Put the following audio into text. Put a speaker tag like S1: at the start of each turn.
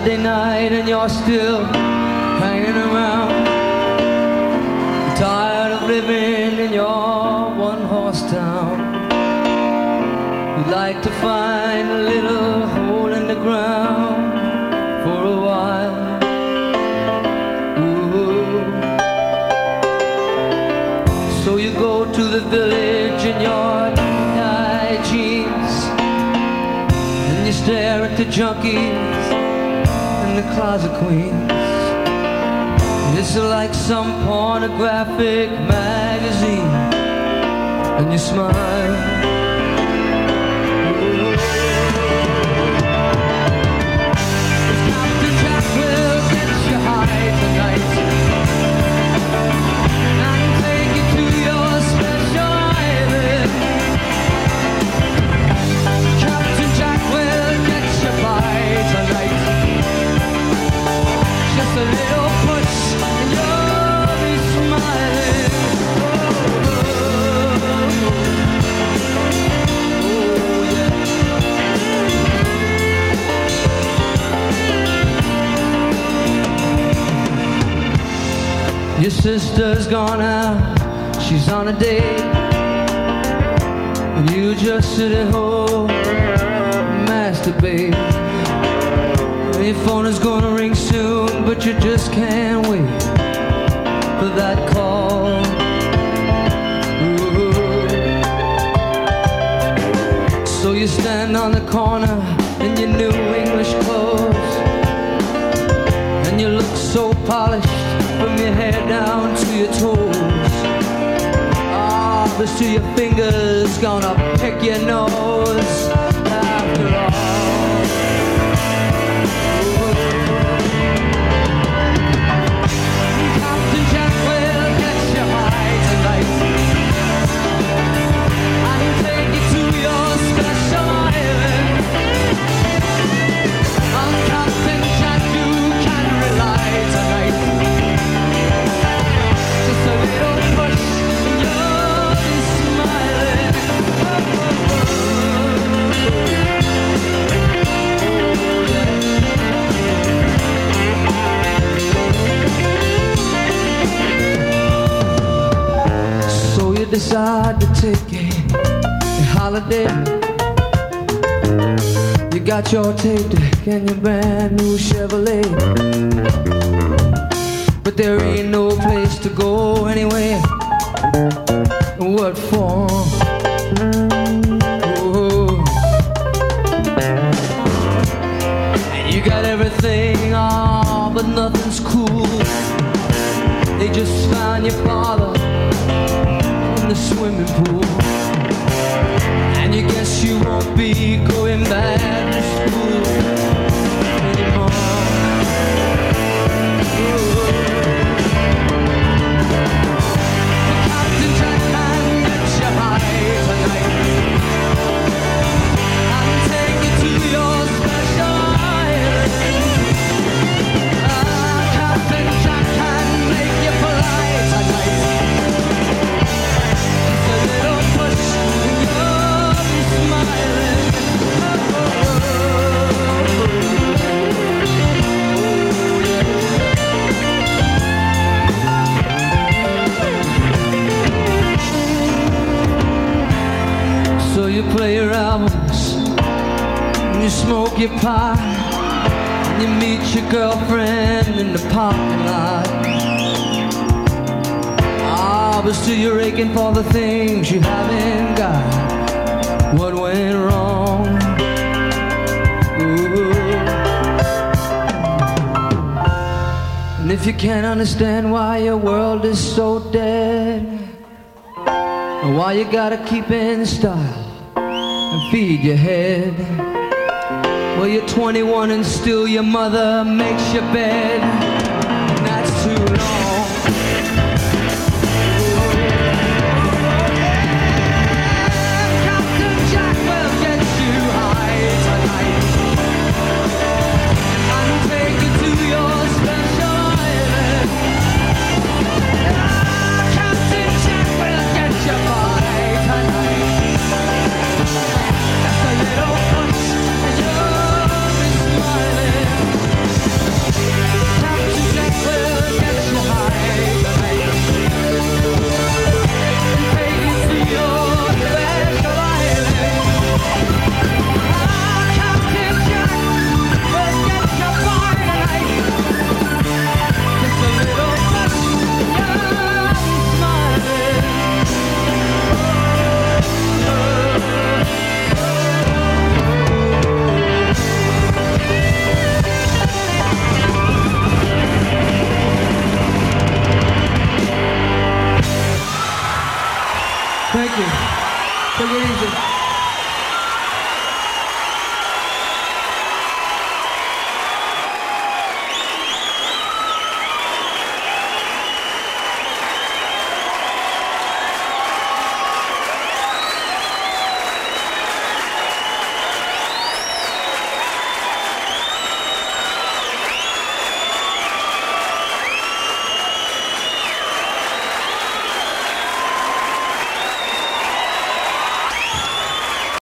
S1: Saturday night and you're still hanging around. You're tired of living in your one-horse town. You'd like to find a little hole in the ground for a while. Ooh. So you go to the village in your tight jeans, and you stare at the junkies and the closet queens. It's like some pornographic magazine, and you smile. A little push and you'll be smiling. Oh, yeah. Your sister's gone out, she's on a date, and you just sit at home and masturbate. Your phone is gonna ring soon, but you just can't wait for that call. Ooh. So you stand on the corner in your new English clothes, and you look so polished from your hair down to your toes. Ah, but still your fingers gonna pick your nose after all. Decide to take a holiday. You got your tape deck and your brand new Chevrolet, but there ain't no place to go anyway. What for? Oh. And you got everything on, but nothing's cool. They just found your father in the swimming pool, and you guess you won't be going back to school anymore. Captain Jack can get you high tonight and take you to your special island. Captain Jack can make you polite tonight. So you play your albums, and you smoke your pot, and you meet your girlfriend in the parking lot. Ah, but still you're aching for the things you haven't got. What went wrong? Ooh. And if you can't understand why your world is so dead, and why you gotta keep in style and feed your head, well, you're 21 and still your mother makes your bed.